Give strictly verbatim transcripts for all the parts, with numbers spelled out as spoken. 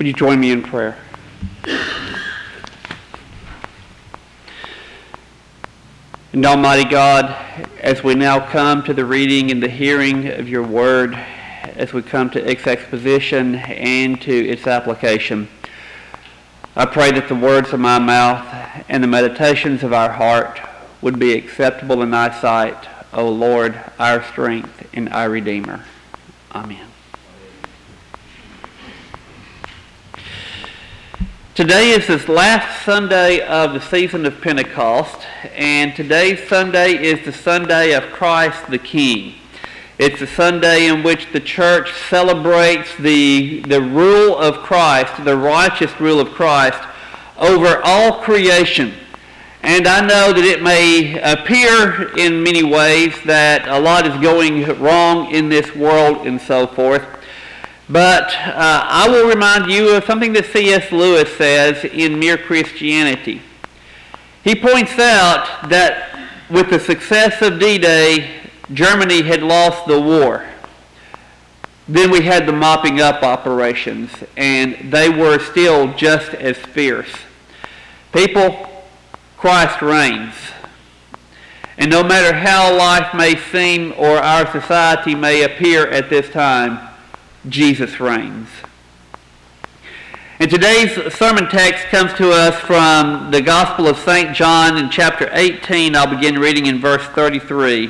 Would you join me in prayer? And Almighty God, as we now come to the reading and the hearing of your word, as we come to its exposition and to its application, I pray that the words of my mouth and the meditations of our heart would be acceptable in thy sight, O Lord, our strength and our Redeemer. Amen. Today is the last Sunday of the season of Pentecost, and today's Sunday is the Sunday of Christ the King. It's the Sunday in which the church celebrates the, the rule of Christ, the righteous rule of Christ over all creation. And I know that it may appear in many ways that a lot is going wrong in this world and so forth. But uh, I will remind you of something that C S Lewis says in Mere Christianity. He points out that with the success of D-Day, Germany had lost the war. Then we had the mopping up operations, and they were still just as fierce. People, Christ reigns. And no matter how life may seem or our society may appear at this time, Jesus reigns. And today's sermon text comes to us from the Gospel of Saint John in chapter eighteen. I'll begin reading in verse thirty-three,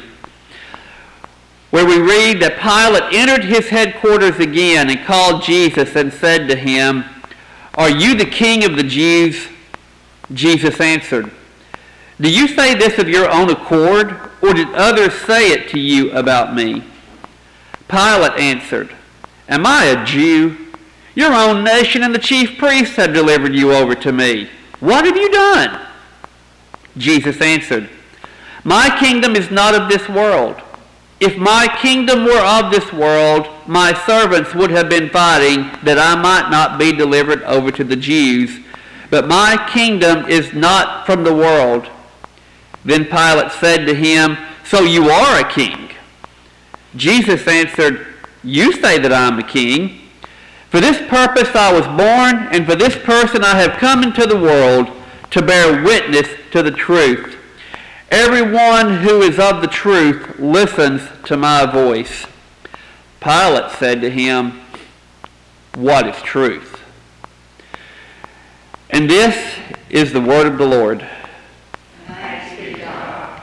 where we read that Pilate entered his headquarters again and called Jesus and said to him, "Are you the king of the Jews?" Jesus answered, "Do you say this of your own accord, or did others say it to you about me?" Pilate answered, "Am I a Jew? Your own nation and the chief priests have delivered you over to me. What have you done?" Jesus answered, "My kingdom is not of this world. If my kingdom were of this world, my servants would have been fighting that I might not be delivered over to the Jews. But my kingdom is not from the world." Then Pilate said to him, "So you are a king?" Jesus answered, "You say that I am a king. For this purpose I was born, and for this person I have come into the world, to bear witness to the truth. Everyone who is of the truth listens to my voice." Pilate said to him, "What is truth?" And this is the word of the Lord. Thanks be to God.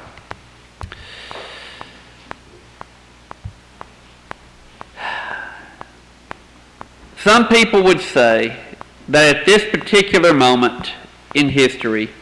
Some people would say that at this particular moment in history,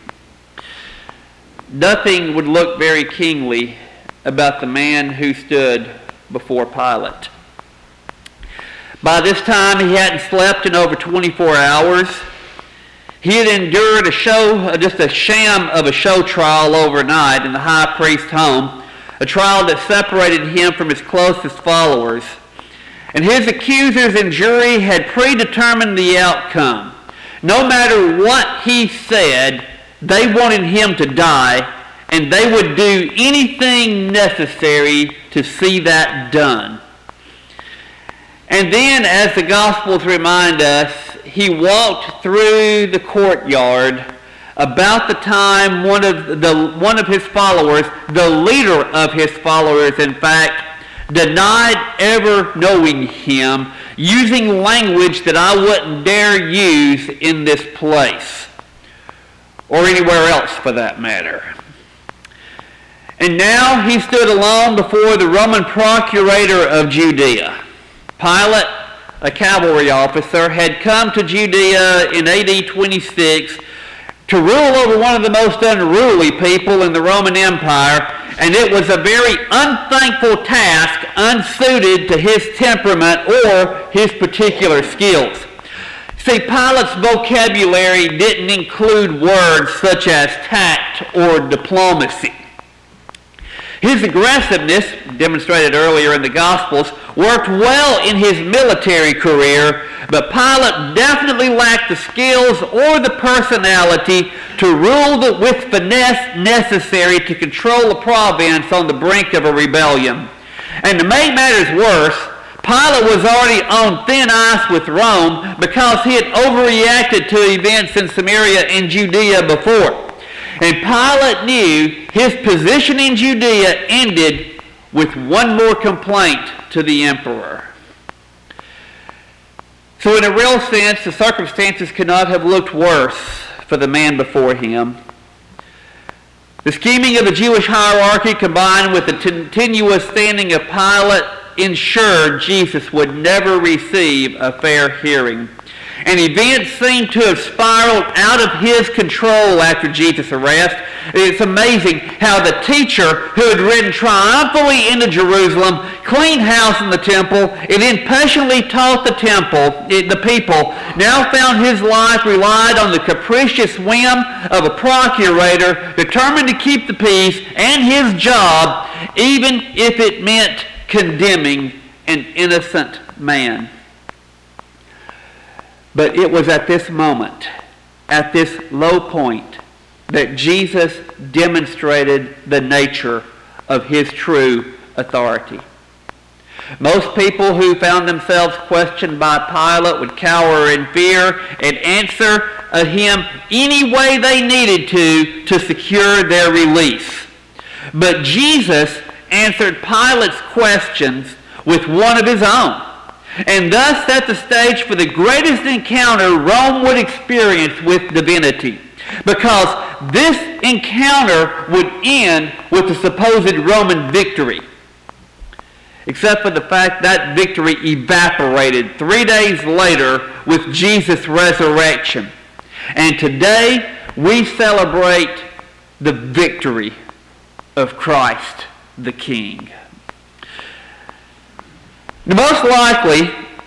nothing would look very kingly about the man who stood before Pilate. By this time, he hadn't slept in over twenty-four hours. He had endured a show, just a sham of a show trial overnight in the high priest's home, a trial that separated him from his closest followers. And his accusers and jury had predetermined the outcome. No matter what he said, they wanted him to die, and they would do anything necessary to see that done. And then, as the Gospels remind us, he walked through the courtyard about the time one of the one of his followers, the leader of his followers, in fact, denied ever knowing him, using language that I wouldn't dare use in this place, or anywhere else for that matter. And now he stood alone before the Roman procurator of Judea. Pilate, a cavalry officer, had come to Judea in A D twenty-six to rule over one of the most unruly people in the Roman Empire, and it was a very unthankful task, unsuited to his temperament or his particular skills. See, Pilate's vocabulary didn't include words such as tact or diplomacy. His aggressiveness, demonstrated earlier in the Gospels, worked well in his military career, but Pilate definitely lacked the skills or the personality to rule the, with finesse necessary to control a province on the brink of a rebellion. And to make matters worse, Pilate was already on thin ice with Rome because he had overreacted to events in Samaria and Judea before. And Pilate knew his position in Judea ended with one more complaint to the emperor. So in a real sense, the circumstances could not have looked worse for the man before him. The scheming of the Jewish hierarchy combined with the continuous standing of Pilate ensured Jesus would never receive a fair hearing. And events seemed to have spiraled out of his control after Jesus' arrest. It's amazing how the teacher who had ridden triumphantly into Jerusalem, cleaned house in the temple, and then patiently taught the temple, the people, now found his life relied on the capricious whim of a procurator determined to keep the peace and his job, even if it meant condemning an innocent man. But it was at this moment, at this low point, that Jesus demonstrated the nature of his true authority. Most people who found themselves questioned by Pilate would cower in fear and answer him any way they needed to to secure their release. But Jesus answered Pilate's questions with one of his own, and thus set the stage for the greatest encounter Rome would experience with divinity, because this encounter would end with the supposed Roman victory, except for the fact that victory evaporated three days later with Jesus' resurrection. And today we celebrate the victory of Christ the King. Most likely,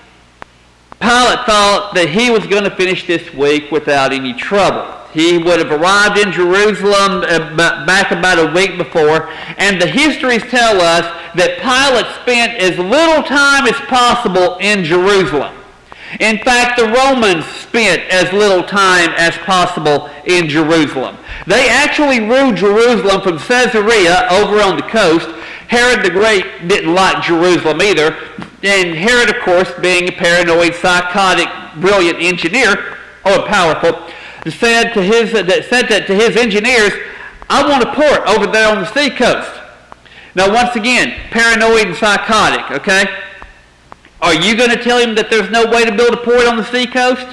Pilate thought that he was going to finish this week without any trouble. He would have arrived in Jerusalem back about a week before, and the histories tell us that Pilate spent as little time as possible in Jerusalem. In fact, the Romans spent as little time as possible in Jerusalem. They actually ruled Jerusalem from Caesarea over on the coast. Herod the Great didn't like Jerusalem either. And Herod, of course, being a paranoid, psychotic, brilliant engineer, or powerful, said to his said that to his engineers, "I want a port over there on the seacoast." Now, once again, paranoid and psychotic. Okay, are you going to tell him that there's no way to build a port on the seacoast?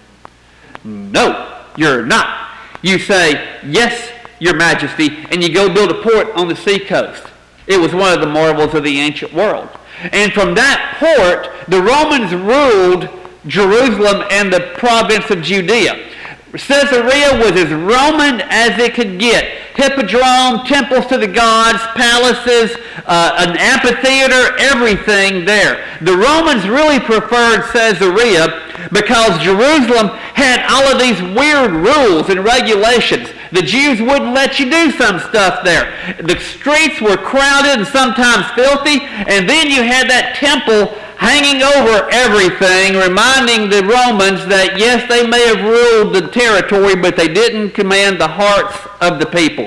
No, you're not. You say, "Yes, Your Majesty," and you go build a port on the seacoast. It was one of the marvels of the ancient world. And from that port, the Romans ruled Jerusalem and the province of Judea. Caesarea was as Roman as it could get. Hippodrome, temples to the gods, palaces, uh, an amphitheater, everything there. The Romans really preferred Caesarea because Jerusalem had all of these weird rules and regulations. The Jews wouldn't let you do some stuff there. The streets were crowded and sometimes filthy, and then you had that temple hanging over everything, reminding the Romans that, yes, they may have ruled the territory, but they didn't command the hearts of the people.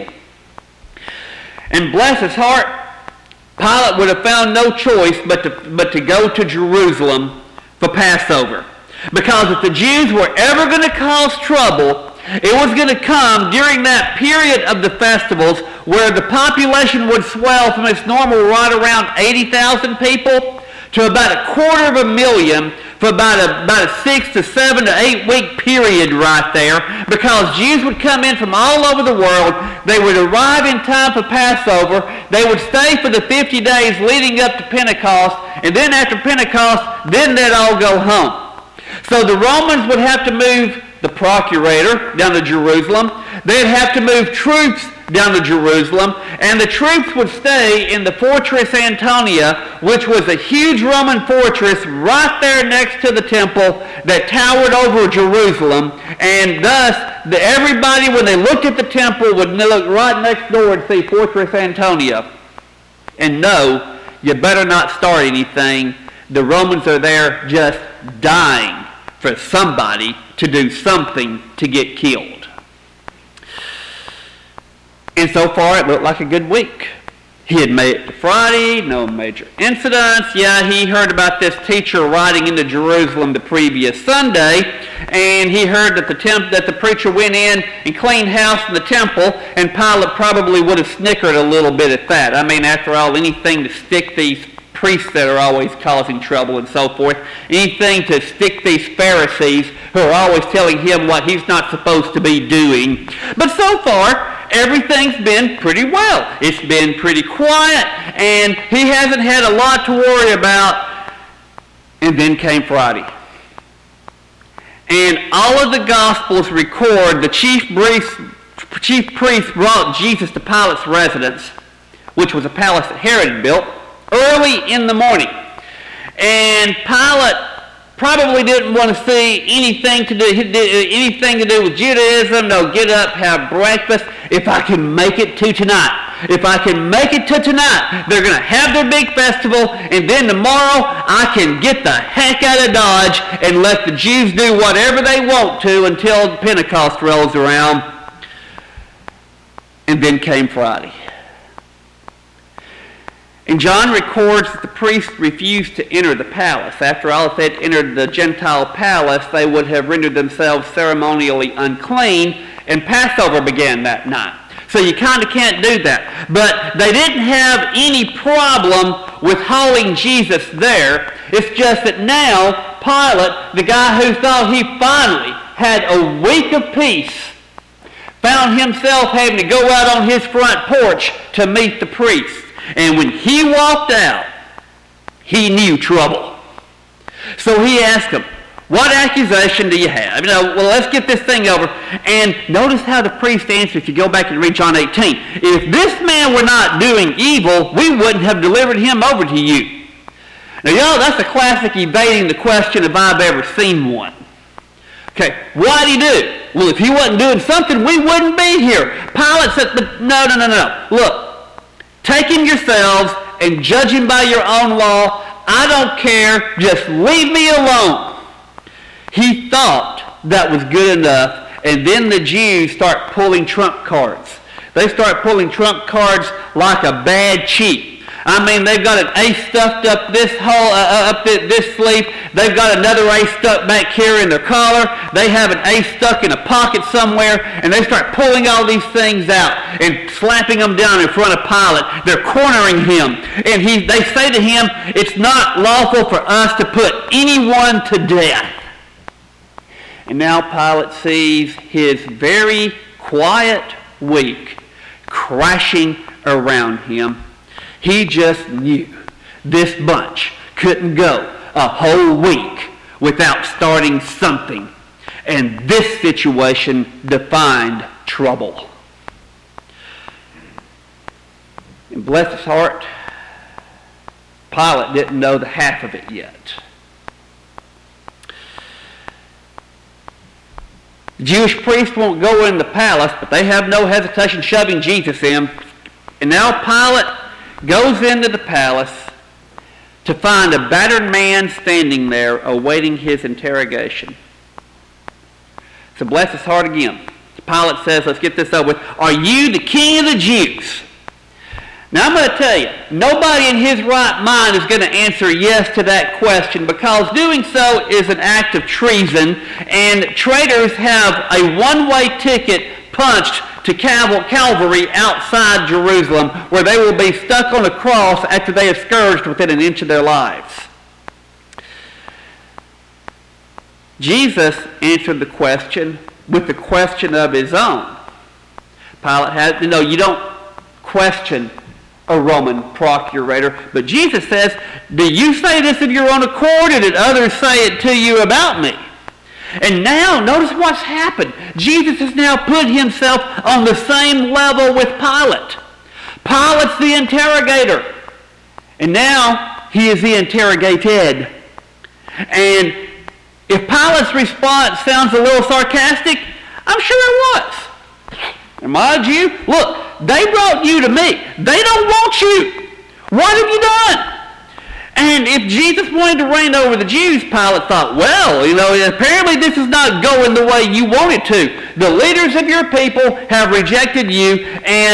And bless his heart, Pilate would have found no choice but to, but to go to Jerusalem for Passover. Because if the Jews were ever going to cause trouble, it was going to come during that period of the festivals where the population would swell from its normal right around eighty thousand people to about a quarter of a million for about a, about a six to seven to eight week period right there, because Jews would come in from all over the world. They would arrive in time for Passover. They would stay for the fifty days leading up to Pentecost, and then after Pentecost, then they'd all go home. So the Romans would have to move the procurator down to Jerusalem. They'd have to move troops down to Jerusalem, and the troops would stay in the Fortress Antonia, which was a huge Roman fortress right there next to the temple that towered over Jerusalem. And thus, the, everybody, when they looked at the temple, would look right next door and see Fortress Antonia. And no, you better not start anything. The Romans are there just dying for somebody to do something to get killed. And so far it looked like a good week. He had made it to Friday, no major incidents. Yeah, he heard about this teacher riding into Jerusalem the previous Sunday, and he heard that the temp- that the preacher went in and cleaned house in the temple, and Pilate probably would have snickered a little bit at that. I mean, after all, anything to stick these priests that are always causing trouble and so forth, anything to stick these Pharisees who are always telling him what he's not supposed to be doing. But so far, everything's been pretty well. It's been pretty quiet, and he hasn't had a lot to worry about. And then came Friday. And all of the Gospels record the chief priest, chief priest brought Jesus to Pilate's residence, which was a palace that Herod had built, early in the morning. And Pilate probably didn't want to see anything to do anything to do with Judaism. No, get up, have breakfast. If I can make it to tonight, if I can make it to tonight, they're going to have their big festival, and then tomorrow I can get the heck out of Dodge and let the Jews do whatever they want to until Pentecost rolls around. And then came Friday. And John records that the priests refused to enter the palace. After all, if they'd entered the Gentile palace, they would have rendered themselves ceremonially unclean, and Passover began that night. So you kind of can't do that. But they didn't have any problem with hauling Jesus there. It's just that now, Pilate, the guy who thought he finally had a week of peace, found himself having to go out on his front porch to meet the priests. And when he walked out, he knew trouble. So he asked him, what accusation do you have? You know, well, let's get this thing over. And notice how the priest answered, if you go back and read John eighteen. If this man were not doing evil, we wouldn't have delivered him over to you. Now, y'all, that's a classic evading the question if I've ever seen one. Okay, what did he do? Well, if he wasn't doing something, we wouldn't be here. Pilate said, no, no, no, no. Look. Take him yourselves and judge him by your own law. I don't care. Just leave me alone. He thought that was good enough, and then the Jews start pulling trump cards. They start pulling trump cards like a bad cheat. I mean, they've got an ace stuffed up this hole, uh, up this sleeve. They've got another ace stuck back here in their collar. They have an ace stuck in a pocket somewhere, and they start pulling all these things out and slapping them down in front of Pilate. They're cornering him, and he, they say to him, it's not lawful for us to put anyone to death. And now Pilate sees his very quiet week crashing around him. He just knew this bunch couldn't go a whole week without starting something. And this situation defined trouble. And bless his heart, Pilate didn't know the half of it yet. The Jewish priests won't go in the palace, but they have no hesitation shoving Jesus in. And now Pilate goes into the palace to find a battered man standing there awaiting his interrogation. So bless his heart again. Pilate says, let's get this over with. Are you the king of the Jews? Now I'm going to tell you, nobody in his right mind is going to answer yes to that question, because doing so is an act of treason, and traitors have a one-way ticket punched to Calvary outside Jerusalem, where they will be stuck on a cross after they have scourged within an inch of their lives. Jesus answered the question with the question of his own. Pilate had, you know, you don't question a Roman procurator, but Jesus says, do you say this of your own accord, or did others say it to you about me? And now, notice what's happened. Jesus has now put himself on the same level with Pilate. Pilate's the interrogator. And now, he is the interrogated. And if Pilate's response sounds a little sarcastic, I'm sure it was. And mind you, look, they brought you to me. They don't want you. What have you done? And if Jesus wanted to reign over the Jews, Pilate thought, well, you know, apparently this is not going the way you want it to. The leaders of your people have rejected you, and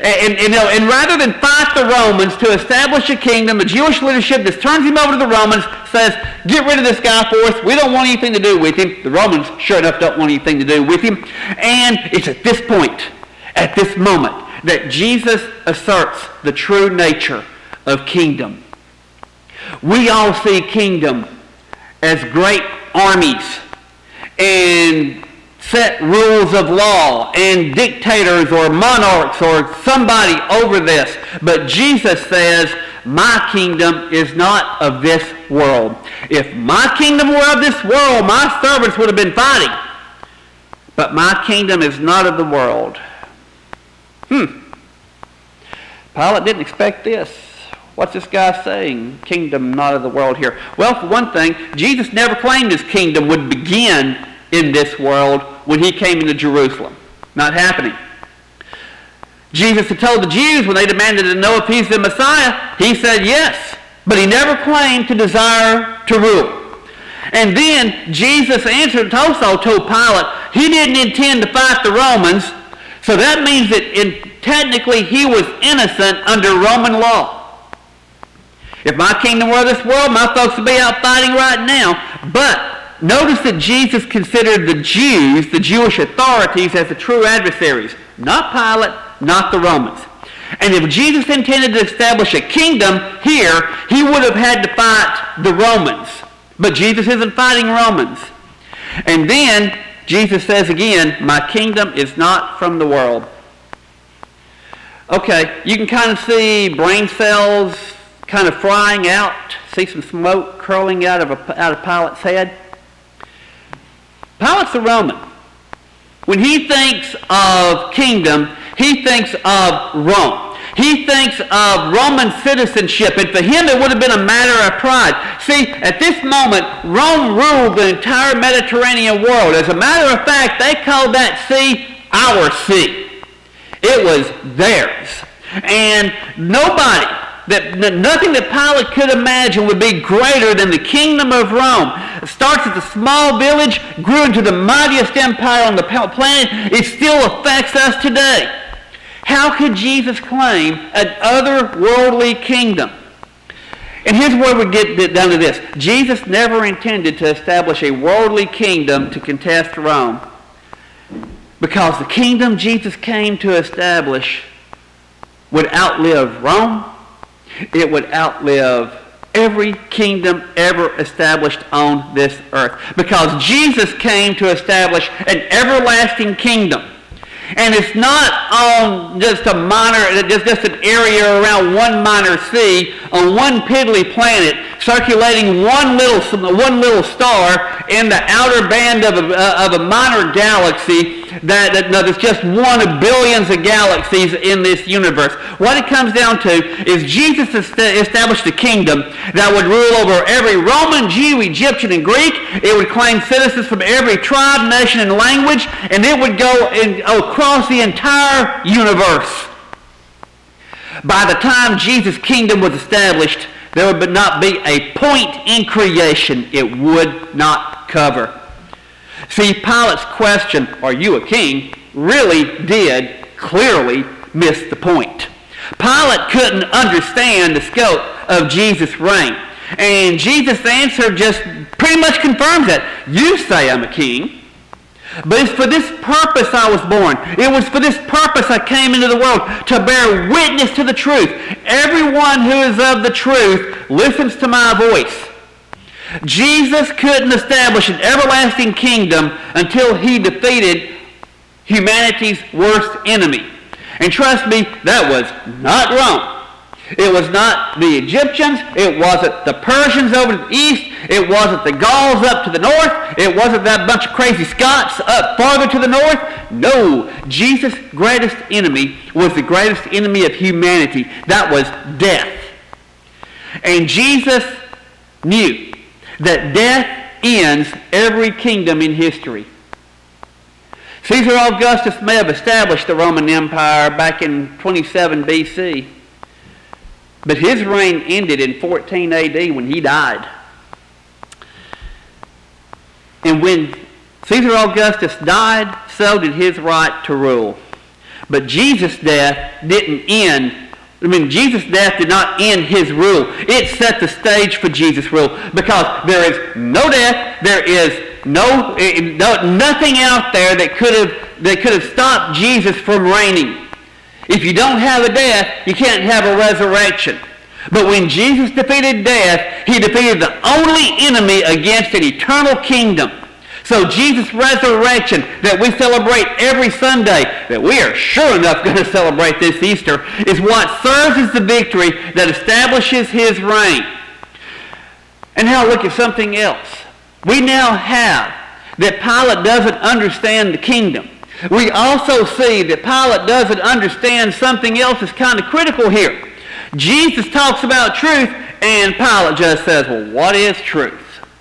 And, and, you know, and rather than fight the Romans to establish a kingdom, the Jewish leadership just turns him over to the Romans, says, get rid of this guy for us. We don't want anything to do with him. The Romans, sure enough, don't want anything to do with him. And it's at this point, at this moment, that Jesus asserts the true nature of kingdom. We all see kingdom as great armies and set rules of law and dictators or monarchs or somebody over this. But Jesus says, my kingdom is not of this world. If my kingdom were of this world, my servants would have been fighting. But my kingdom is not of the world. Hmm. Pilate didn't expect this. What's this guy saying? Kingdom not of the world here. Well, for one thing, Jesus never claimed his kingdom would begin in this world when he came into Jerusalem. Not happening. Jesus had told the Jews when they demanded to know if he's the Messiah, he said yes. But he never claimed to desire to rule. And then Jesus answered also told Pilate he didn't intend to fight the Romans. So that means that in, technically he was innocent under Roman law. If my kingdom were this world, my folks would be out fighting right now. But notice that Jesus considered the Jews, the Jewish authorities, as the true adversaries. Not Pilate, not the Romans. And if Jesus intended to establish a kingdom here, he would have had to fight the Romans. But Jesus isn't fighting Romans. And then Jesus says again, my kingdom is not from the world. Okay, you can kind of see brain cells kind of frying out, see some smoke curling out of, a, out of Pilate's head. Pilate's a Roman. When he thinks of kingdom, he thinks of Rome. He thinks of Roman citizenship, and for him it would have been a matter of pride. See, at this moment, Rome ruled the entire Mediterranean world. As a matter of fact, they called that sea our sea. It was theirs. And nobody, that nothing that Pilate could imagine would be greater than the kingdom of Rome. It starts as a small village, grew into the mightiest empire on the planet. It still affects us today. How could Jesus claim an otherworldly kingdom? And here's where we get down to this. Jesus never intended to establish a worldly kingdom to contest Rome, because the kingdom Jesus came to establish would outlive Rome. It would outlive every kingdom ever established on this earth, because Jesus came to establish an everlasting kingdom. And it's not on just a minor, just, just an area around one minor sea on one piddly planet, circulating one little, one little star in the outer band of a, of a minor galaxy that, that no, there's just one of billions of galaxies in this universe. What it comes down to is Jesus established a kingdom that would rule over every Roman, Jew, Egyptian, and Greek. It would claim citizens from every tribe, nation, and language, and it would go in, across the entire universe. By the time Jesus' kingdom was established, there would not be a point in creation it would not cover. See, Pilate's question, are you a king, really did clearly miss the point. Pilate couldn't understand the scope of Jesus' reign. And Jesus' answer just pretty much confirms that. You say I'm a king, but it's for this purpose I was born. It was for this purpose I came into the world, to bear witness to the truth. Everyone who is of the truth listens to my voice. Jesus couldn't establish an everlasting kingdom until he defeated humanity's worst enemy. And trust me, that was not Rome. It was not the Egyptians. It wasn't the Persians over to the east. It wasn't the Gauls up to the north. It wasn't that bunch of crazy Scots up farther to the north. No, Jesus' greatest enemy was the greatest enemy of humanity. That was death. And Jesus knew that death ends every kingdom in history. Caesar Augustus may have established the Roman Empire back in twenty-seven B C, but his reign ended in fourteen A D when he died. And when Caesar Augustus died, so did his right to rule. But Jesus' death didn't end. I mean, Jesus' death did not end his rule. It set the stage for Jesus' rule, because there is no death, there is no, no nothing out there that could have that could have stopped Jesus from reigning. If you don't have a death, you can't have a resurrection. But when Jesus defeated death, he defeated the only enemy against an eternal kingdom. So Jesus' resurrection that we celebrate every Sunday, that we are sure enough going to celebrate this Easter, is what serves as the victory that establishes his reign. And now look at something else. We now have that Pilate doesn't understand the kingdom. We also see that Pilate doesn't understand something else that's kind of critical here. Jesus talks about truth, and Pilate just says, well, what is truth?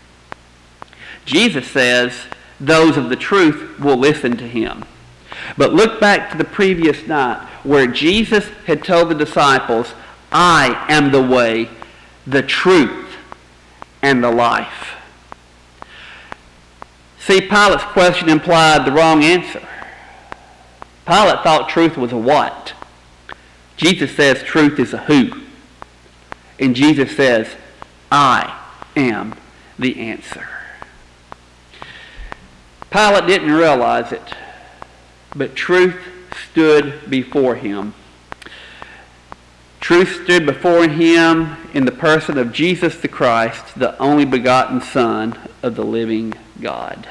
Jesus says, those of the truth will listen to him. But look back to the previous night where Jesus had told the disciples, I am the way, the truth, and the life. See, Pilate's question implied the wrong answer. Pilate thought truth was a what? Jesus says truth is a who. And Jesus says, I am the answer. Pilate didn't realize it, but truth stood before him. Truth stood before him in the person of Jesus the Christ, the only begotten Son of the living God.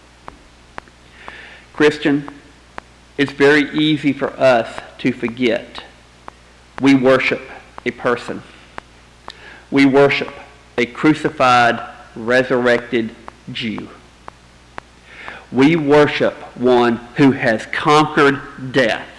Christian, it's very easy for us to forget. We worship a person. We worship a crucified, resurrected Jew. We worship one who has conquered death.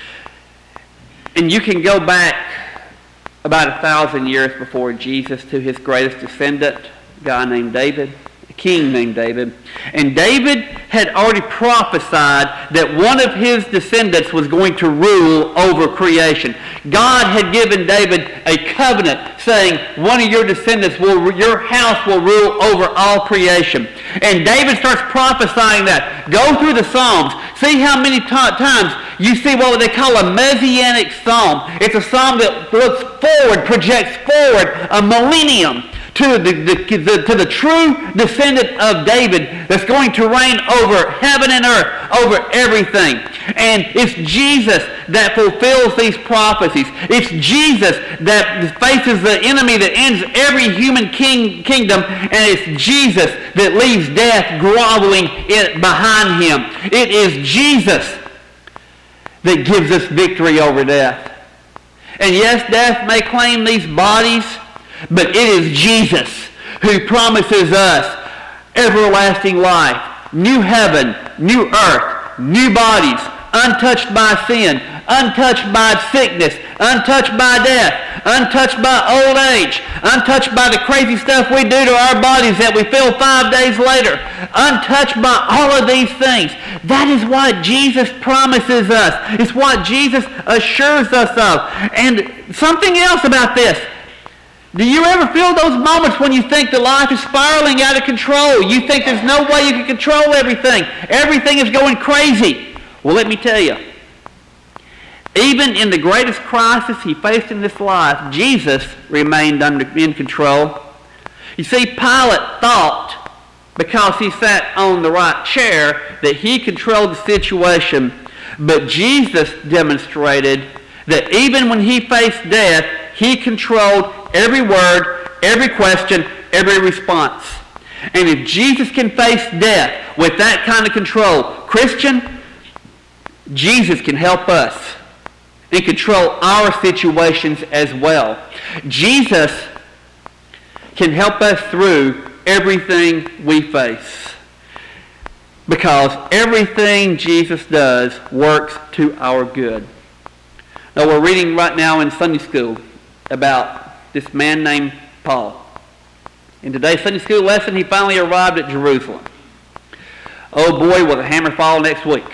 And you can go back about a thousand years before Jesus to his greatest descendant, a guy named David, a king named David. And David had already prophesied that one of his descendants was going to rule over creation. God had given David a covenant saying, one of your descendants, will, your house will rule over all creation. And David starts prophesying that. Go through the Psalms. See how many t- times you see what they call a messianic psalm. It's a psalm that looks forward, projects forward a millennium to the, the, the, to the true descendant of David that's going to reign over heaven and earth, over everything. And it's Jesus that fulfills these prophecies. It's Jesus that faces the enemy that ends every human king, kingdom, and it's Jesus that leaves death groveling in, behind him. It is Jesus that gives us victory over death. And yes, death may claim these bodies, but it is Jesus who promises us everlasting life, new heaven, new earth, new bodies, untouched by sin, untouched by sickness, untouched by death, untouched by old age, untouched by the crazy stuff we do to our bodies that we feel five days later, untouched by all of these things. That is what Jesus promises us. It's what Jesus assures us of. And something else about this. Do you ever feel those moments when you think that life is spiraling out of control? You think there's no way you can control everything. Everything is going crazy. Well, let me tell you. Even in the greatest crisis he faced in this life, Jesus remained under, in control. You see, Pilate thought, because he sat on the right chair, that he controlled the situation. But Jesus demonstrated that even when he faced death, he controlled every word, every question, every response. And if Jesus can face death with that kind of control, Christian, Jesus can help us and control our situations as well. Jesus can help us through everything we face, because everything Jesus does works to our good. Now, we're reading right now in Sunday school about this man named Paul. In today's Sunday school lesson, he finally arrived at Jerusalem. Oh boy, will the hammer fall next week.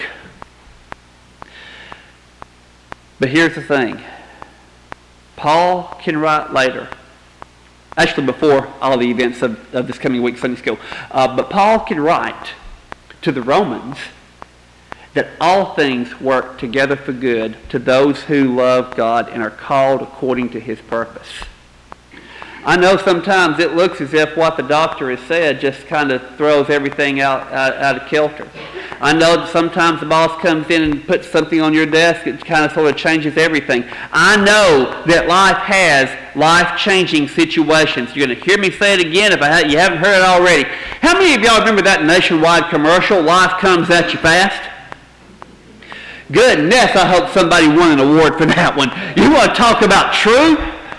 But here's the thing. Paul can write later, actually before all the events of, of this coming week's Sunday school, uh, but Paul can write to the Romans that all things work together for good to those who love God and are called according to his purpose. I know sometimes it looks as if what the doctor has said just kind of throws everything out, out, out of kilter. I know that sometimes the boss comes in and puts something on your desk. It kind of sort of changes everything. I know that life has life-changing situations. You're going to hear me say it again if I ha- you haven't heard it already. How many of y'all remember that Nationwide commercial, Life Comes At You Fast? Goodness, I hope somebody won an award for that one. You want to talk about true?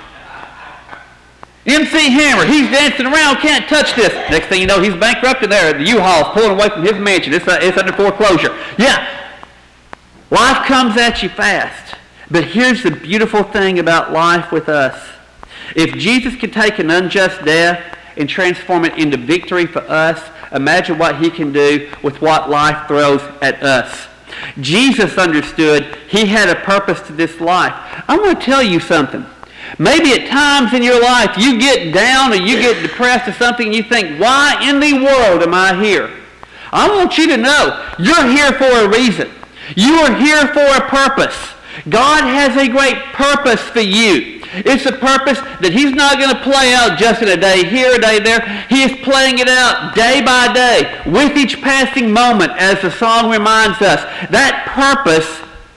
M C Hammer, he's dancing around, can't touch this. Next thing you know, he's bankrupted there. The U-Haul's pulling away from his mansion. It's, uh, it's under foreclosure. Yeah. Life comes at you fast. But here's the beautiful thing about life with us. If Jesus can take an unjust death and transform it into victory for us, imagine what he can do with what life throws at us. Jesus understood he had a purpose to this life. I'm going to tell you something. Maybe at times in your life you get down or you get depressed or something and you think, why in the world am I here? I want you to know you're here for a reason. You are here for a purpose. God has a great purpose for you. It's a purpose that he's not going to play out just in a day here, a day there. He is playing it out day by day with each passing moment, as the song reminds us. That purpose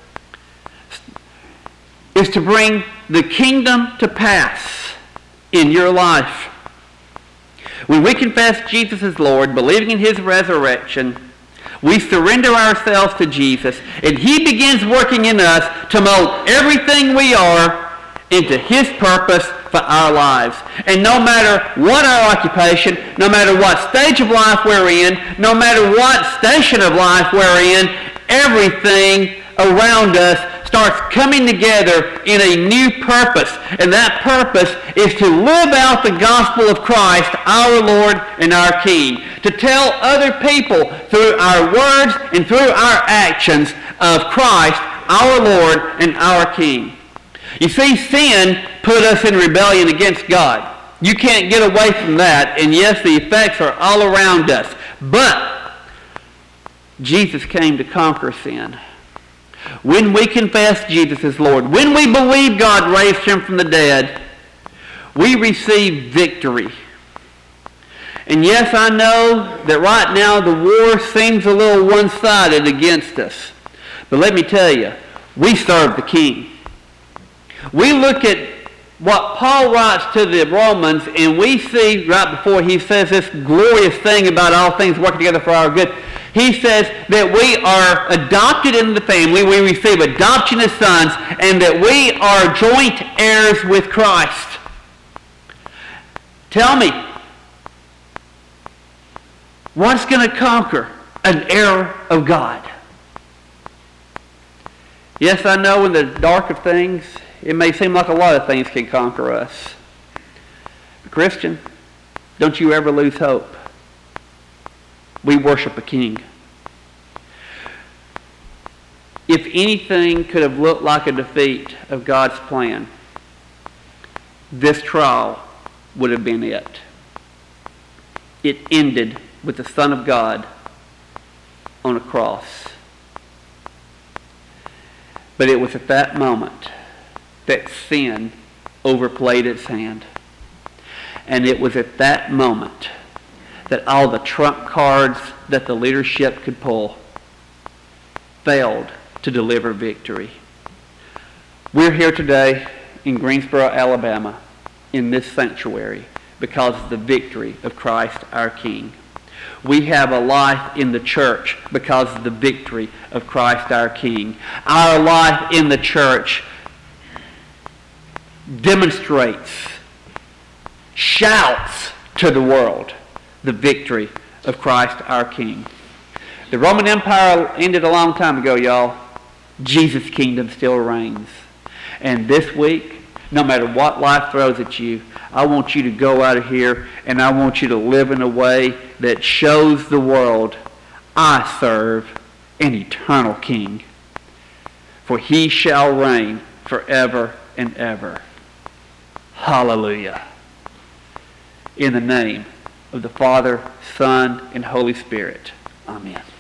is to bring the kingdom to pass in your life. When we confess Jesus as Lord, believing in his resurrection, we surrender ourselves to Jesus, and he begins working in us to mold everything we are into his purpose for our lives. And no matter what our occupation, no matter what stage of life we're in, no matter what station of life we're in, everything around us starts coming together in a new purpose. And that purpose is to live out the gospel of Christ, our Lord and our King. To tell other people through our words and through our actions of Christ, our Lord and our King. You see, sin put us in rebellion against God. You can't get away from that. And yes, the effects are all around us. But Jesus came to conquer sin. When we confess Jesus as Lord, when we believe God raised him from the dead, we receive victory. And yes, I know that right now the war seems a little one-sided against us. But let me tell you, we serve the King. We look at what Paul writes to the Romans, and we see right before he says this glorious thing about all things working together for our good. He says that we are adopted into the family, we receive adoption as sons, and that we are joint heirs with Christ. Tell me, what's going to conquer an heir of God? Yes, I know in the dark of things, it may seem like a lot of things can conquer us. But Christian, don't you ever lose hope. We worship a King. If anything could have looked like a defeat of God's plan, this trial would have been it. It ended with the Son of God on a cross. But it was at that moment that sin overplayed its hand. And it was at that moment that all the trump cards that the leadership could pull failed to deliver victory. We're here today in Greensboro, Alabama, in this sanctuary because of the victory of Christ our King. We have a life in the church because of the victory of Christ our King. Our life in the church demonstrates, shouts to the world the victory of Christ our King. The Roman Empire ended a long time ago, y'all. Jesus' kingdom still reigns. And this week, no matter what life throws at you, I want you to go out of here and I want you to live in a way that shows the world I serve an eternal King. For he shall reign forever and ever. Hallelujah. In the name of the Father, Son, and Holy Spirit. Amen.